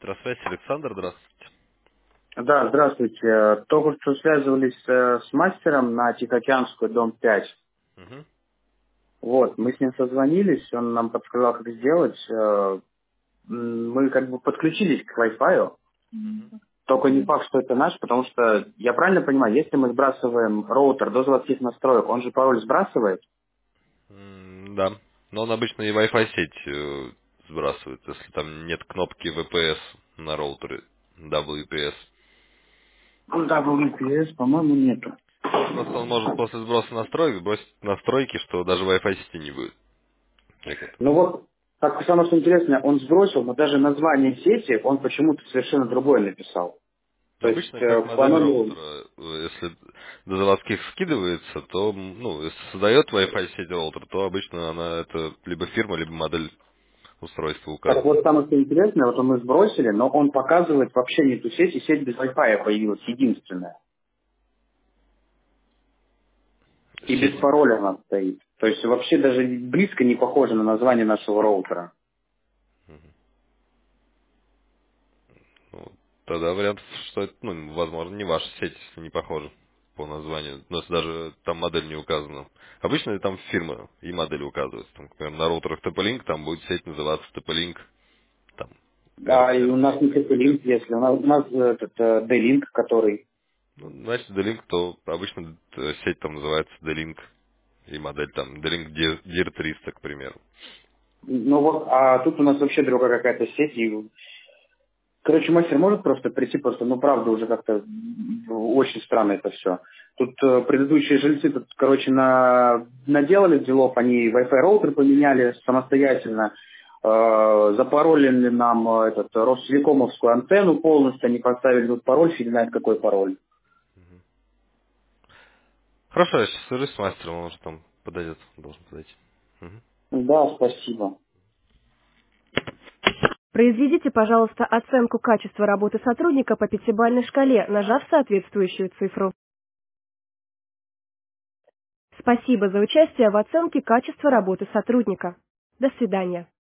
Электросвязь, Александр, здравствуйте. Да, здравствуйте. Только что связывались с мастером на Тихоокеанскую, дом 5. Мгм. Вот, мы с ним созвонились, он нам подсказал, как сделать. Мы как бы подключились к Wi-Fi, только не факт, что это наш, потому что, я правильно понимаю, если мы сбрасываем роутер до заводских настроек, он же пароль сбрасывает? Да. Но он обычно и Wi-Fi сеть сбрасывает, если там нет кнопки VPS на роутере, WPS. Ну, WPS, по-моему, нету. Просто он может после сброса настроек бросить настройки, что даже Wi-Fi сети не будет. Как это? Ну вот, как самое что интересное, он сбросил, но даже название сети он почему-то совершенно другое написал. То есть Обычно как по модель номеру. роутера, если до заводских скидывается, то, если создает Wi-Fi сеть роутер, то обычно она это либо фирма, либо модель устройства Так указана. вот, самое что интересное, вот мы сбросили, но он показывает вообще не ту сеть, и сеть без Wi-Fi появилась, единственная. И без Сеть. пароля она стоит. То есть вообще даже близко не похоже на название нашего роутера. Ну, тогда вариант, что это, возможно, не ваша сеть, если не похожа по названию. Но если даже там модель не указана. Обычно там фирма и модель указывается. Там, например, на роутерах TP-Link там будет сеть называться TP-Link, там, Да, и у нас не только RT. линк, если у нас этот D-Link, который... Ну, значит, D-Link, то обычно сеть там называется D-Link. И модель там D-Link DIR 300, к примеру. Ну вот, а тут у нас вообще другая какая-то сеть, и короче, мастер может просто прийти, просто, ну, правда, уже как-то очень странно это все. Тут предыдущие жильцы, тут, короче, наделали делов, они Wi-Fi роутер поменяли самостоятельно, запаролили нам этот Ростелекомовскую антенну полностью, они поставили тут пароль, фиг знает какой пароль. Хорошо, я сейчас свяжусь с мастером, он уже там подойдет, должен подойти. Мгм. Да, спасибо. Произведите, пожалуйста, оценку качества работы сотрудника по пятибалльной шкале, нажав соответствующую цифру. Спасибо за участие в оценке качества работы сотрудника. До свидания.